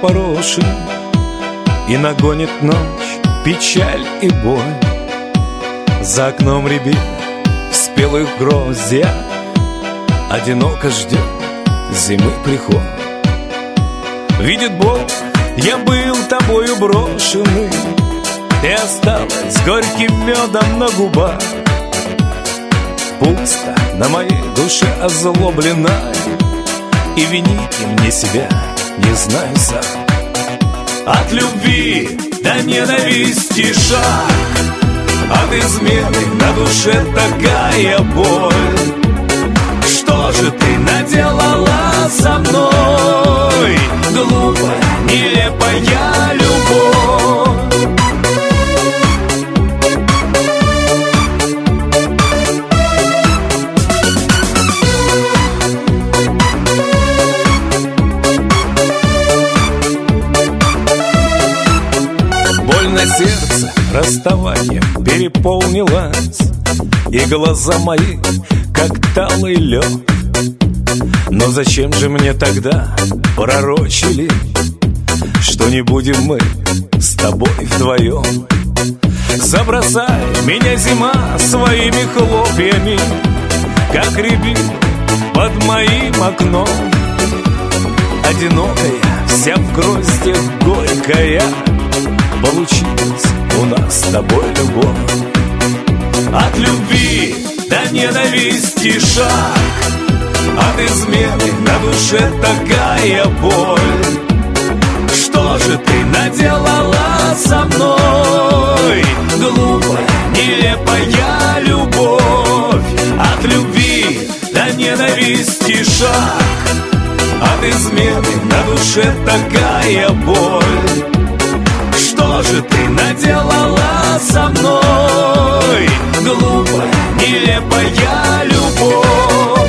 запорошен, и нагонит ночь печаль и боль. За окном рябит в спелых гроздьях, одиноко ждет зимы приход. Видит Бог, я был тобою брошенный, ты осталась горьким медом на губах. Пусто на моей душе озлобленной, и винить мне себя не знаю сам. От любви до ненависти шаг, от измены на душе такая боль. Что же ты наделала со мной, глупая, нелепая любовь? Больно сердце расставание переполнилось, и глаза мои, как талый лед. Но зачем же мне тогда пророчили, что не будем мы с тобой вдвоем? Забросай меня, зима, своими хлопьями, как рябин под моим окном. Одинокая, вся в гроздях горькая, получилась у нас с тобой любовь. От любви до ненависти шаг, от измены на душе такая боль. Что же ты наделала со мной, глупая, нелепая любовь? От любви до ненависти шаг, от измены на душе такая боль. Что же ты наделала со мной, глупая, нелепая любовь?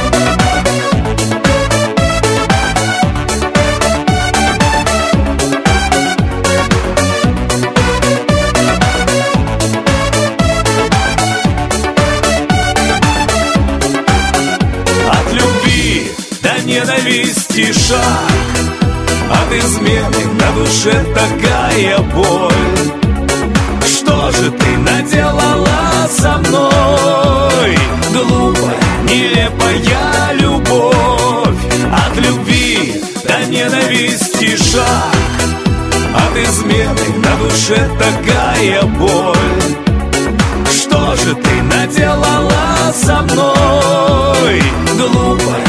От любви до ненависти шаг, от измены на душе такая боль. Что же ты наделала со мной, глупая, нелепая любовь? От любви до ненависти шаг, от измены на душе такая боль. Что же ты наделала со мной, глупая,